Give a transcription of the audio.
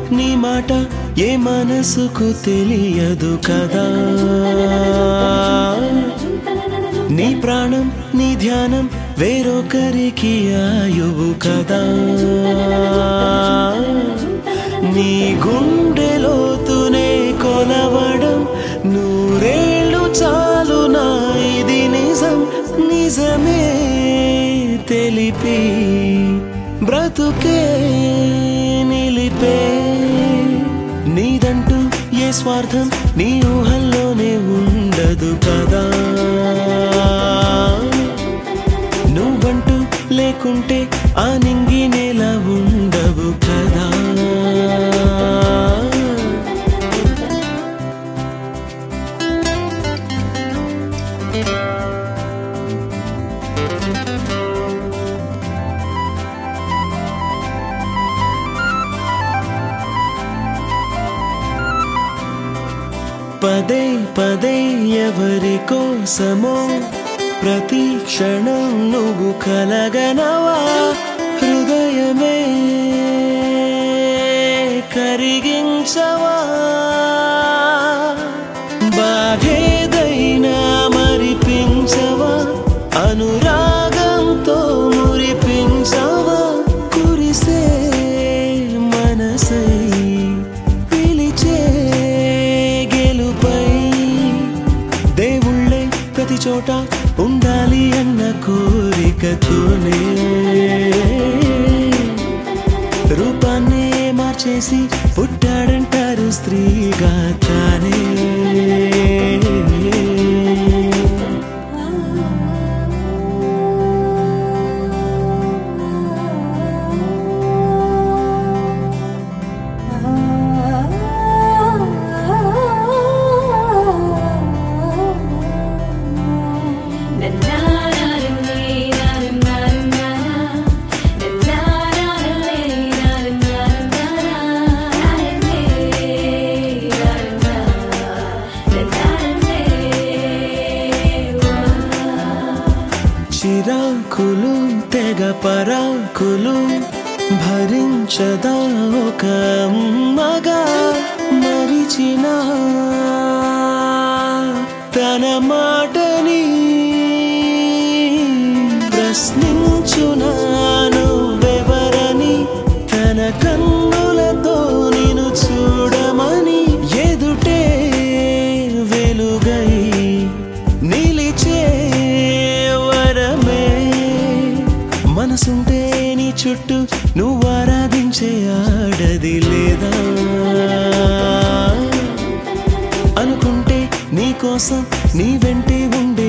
నీ మాట ఏ మనసుకు తెలియదు కదా నీ ప్రాణం నీ ధ్యానం వేరొకరికి ఆయువు కదా నీ గుండెలోతునే కొలవడం నూరేళ్ళు చాలు నా ఇది నిజం నిజమే తెలిపి బ్రతుకే నిలిపే నీదంటూ ఏ స్వార్థం నీ ఊహల్లోనే ఉండదు కదా నువ్వంటూ లేకుంటే ఆ నింగి నేల ఉండవు కదా పదే పదే ఎవరి కోసమో ప్రతి క్షణం నువ్వు కలగనవా హృదయమే కరిగించవా బాధేదైనా మరిపించవా అనురాగంతో మురిపించవా కురిసే మనసై పిలిచే గెలుపై దేవుళ్ళే ప్రతి చోట ఉండాలి అన్న కోరికతోనే రూపాన్నే మార్చేసి పుట్టాడంటారు స్త్రీగా తానే చిరాకులు తెగ పరాకులు భరించదా ఒక అమ్మగా మరిచిన తన మాటని ప్రశ్నించునా నువ్వెవరని తన కన్నులతో నిన్ను చూడమని ఎదుటే వెలుగై నిలిచే మనసుంటే నీ చుట్టూ నువ్వు ఆరాధించే ఆడది లేదా అనుకుంటే నీ కోసం నీ వెంటే ఉండే